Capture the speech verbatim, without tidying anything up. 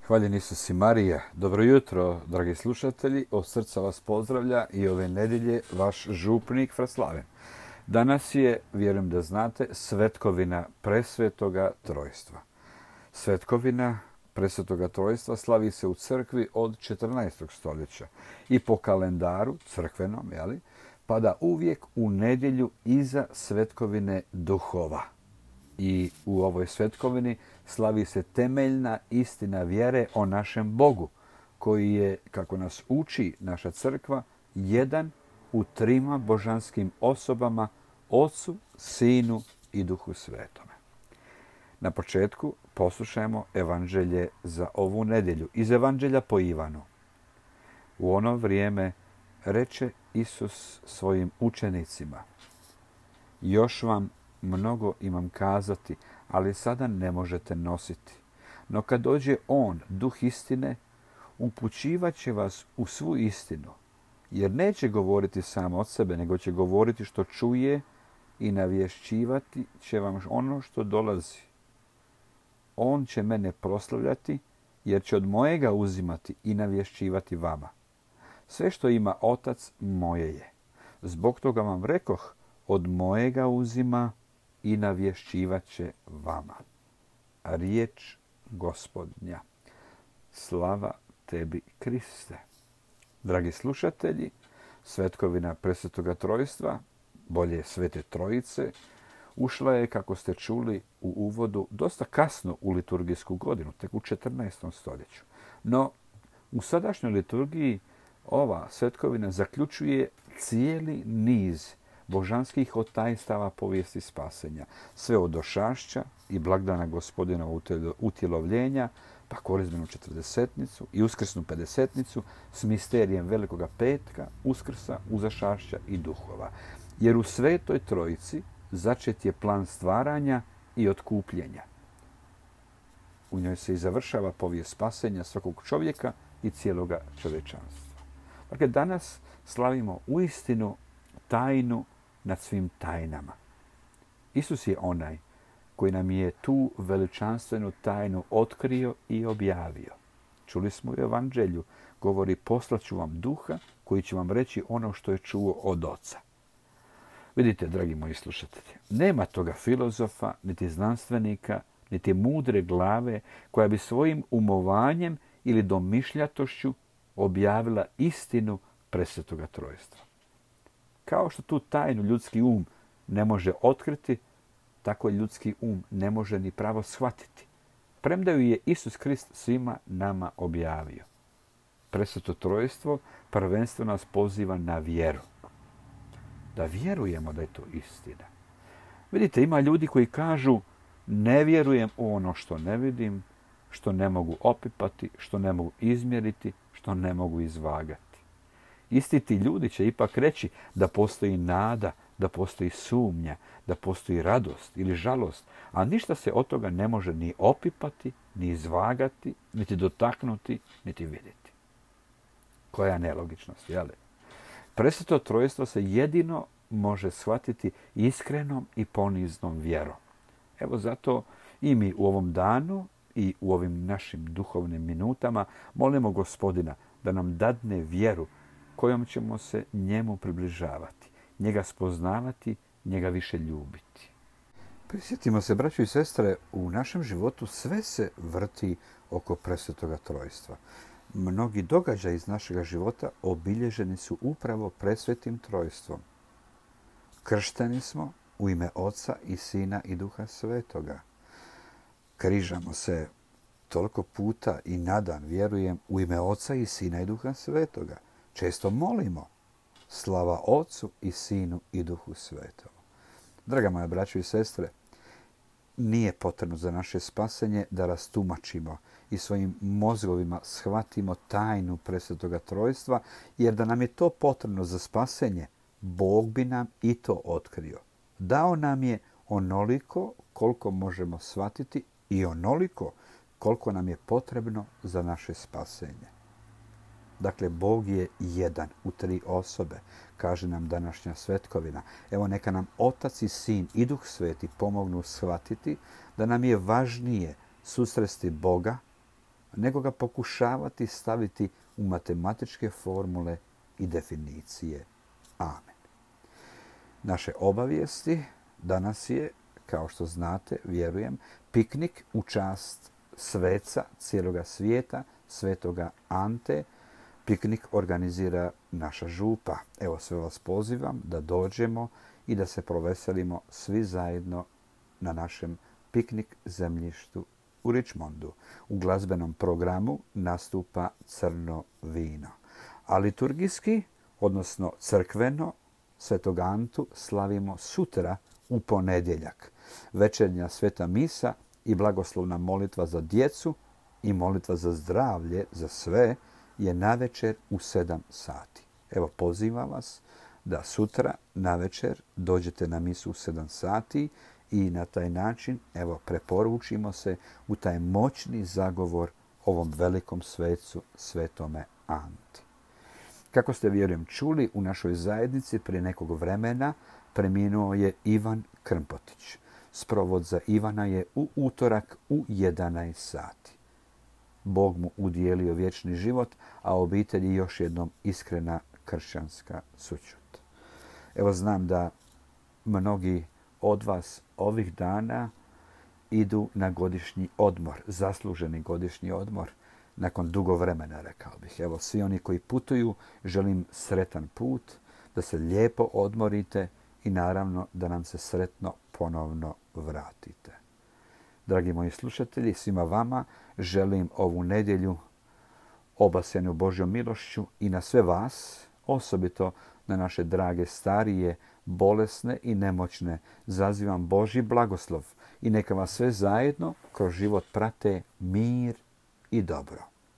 Hvaljen Isus i Marija. Dobro jutro, dragi slušatelji. Od srca vas pozdravlja i ove nedjelje vaš župnik Fra Slaven. Danas je, vjerujem da znate, svetkovina Presvetoga Trojstva. Svetkovina Presvetoga Trojstva slavi se u crkvi od četrnaestog stoljeća i po kalendaru crkvenom, jeli, pada uvijek u nedjelju iza svetkovine duhova. I u ovoj svetkovini slavi se temeljna istina vjere o našem Bogu, koji je, kako nas uči naša crkva, jedan u trima božanskim osobama, Otcu, Sinu i Duhu Svetome. Na početku poslušajmo evanđelje za ovu nedjelju iz evanđelja po Ivanu. U ono vrijeme reče Isus svojim učenicima: još vam mnogo imam kazati, ali sada ne možete nositi. No kad dođe On, Duh istine, upućivat će vas u svu istinu, jer neće govoriti sam od sebe, nego će govoriti što čuje i navješćivati će vam ono što dolazi. On će mene proslavljati, jer će od mojega uzimati i navješćivati vama. Sve što ima Otac moje je. Zbog toga vam rekoh, od mojega uzima i navješćivat će vama. Riječ Gospodnja. Slava tebi, Kriste. Dragi slušatelji, svetkovina Presvetoga Trojstva, bolje Svete Trojice, ušla je, kako ste čuli u uvodu, dosta kasno u liturgijsku godinu, tek u četrnaestom stoljeću. No, u sadašnjoj liturgiji ova svetkovina zaključuje cijeli niz božanskih otajstava povijesti spasenja, sve od ošašća i blagdana Gospodina utjelovljenja, pa korizmenu četrdesetnicu i uskrsnu pedesetnicu s misterijem Velikoga petka, uskrsa, uzašašća i duhova. Jer u Svetoj Trojici začet je plan stvaranja i otkupljenja. U njoj se i završava povijest spasenja svakog čovjeka i cijeloga čovječanstva. Dakle, danas slavimo uistinu tajnu nad svim tajnama. Isus je onaj koji nam je tu veličanstvenu tajnu otkrio i objavio. Čuli smo u evanđelju, govori: poslaću vam Duha koji će vam reći ono što je čuo od Oca. Vidite, dragi moji slušatelji, nema toga filozofa, niti znanstvenika, niti mudre glave koja bi svojim umovanjem ili domišljatošću objavila istinu Presvetoga Trojstva. Kao što tu tajnu ljudski um ne može otkriti, tako ljudski um ne može ni pravo shvatiti, premda ju je Isus Krist svima nama objavio. Presveto Trojstvo prvenstveno nas poziva na vjeru. Da vjerujemo da je to istina. Vidite, ima ljudi koji kažu: ne vjerujem u ono što ne vidim, što ne mogu opipati, što ne mogu izmjeriti, što ne mogu izvagati. Isti ti ljudi će ipak reći da postoji nada, da postoji sumnja, da postoji radost ili žalost, a ništa se od toga ne može ni opipati, ni izvagati, niti dotaknuti, niti vidjeti. Koja nelogičnost, jel? Presveto Trojstvo se jedino može shvatiti iskrenom i poniznom vjerom. Evo zato i mi u ovom danu i u ovim našim duhovnim minutama molimo Gospodina da nam dadne vjeru kojom ćemo se njemu približavati, njega spoznavati, njega više ljubiti. Prisjetimo se, braćo i sestre, u našem životu sve se vrti oko Presvetoga Trojstva. Mnogi događaji iz našega života obilježeni su upravo Presvetim Trojstvom. Kršteni smo u ime Oca i Sina i Duha Svetoga. Križamo se toliko puta i na dan, vjerujem, u ime Oca i Sina i Duha Svetoga. Često molimo: slava Otcu i Sinu i Duhu Svetom. Draga moja braćo i sestre, nije potrebno za naše spasenje da rastumačimo i svojim mozgovima shvatimo tajnu Presvetoga Trojstva, jer da nam je to potrebno za spasenje, Bog bi nam i to otkrio. Dao nam je onoliko koliko možemo shvatiti i onoliko koliko nam je potrebno za naše spasenje. Dakle, Bog je jedan u tri osobe, kaže nam današnja svetkovina. Evo, neka nam Otac i Sin i Duh Sveti pomognu shvatiti da nam je važnije susresti Boga nego ga pokušavati staviti u matematičke formule i definicije. Amen. Naše obavijesti danas je, kao što znate, vjerujem, piknik u čast sveca cijeloga svijeta, svetoga Ante. Piknik organizira naša župa. Evo, sve vas pozivam da dođemo i da se proveselimo svi zajedno na našem piknik zemljištu u Richmondu. U glazbenom programu nastupa Crno vino. A liturgijski, odnosno crkveno, Svetog Antu slavimo sutra u ponedjeljak. Večernja sveta misa i blagoslovna molitva za djecu i molitva za zdravlje za sve je navečer u sedam sati. Evo, pozivam vas da sutra navečer dođete na misu u sedam sati i na taj način, evo, preporučimo se u taj moćni zagovor ovom velikom svecu, svetome Anti. Kako ste, vjerujem, čuli, u našoj zajednici prije nekog vremena preminuo je Ivan Krmpotić. Sprovod za Ivana je u utorak u jedanaest sati. Bog mu udijelio vječni život, a obitelji još jednom iskrena kršćanska sućut. Evo, znam da mnogi od vas ovih dana idu na godišnji odmor, zasluženi godišnji odmor, nakon dugo vremena, rekao bih. Evo, svi oni koji putuju, želim sretan put, da se lijepo odmorite i naravno da nam se sretno ponovno vratite. Dragi moji slušatelji, svima vama želim ovu nedjelju obasjanu Božjom milošću i na sve vas, osobito na naše drage starije, bolesne i nemoćne, zazivam Božji blagoslov i neka vas sve zajedno kroz život prate mir i dobro.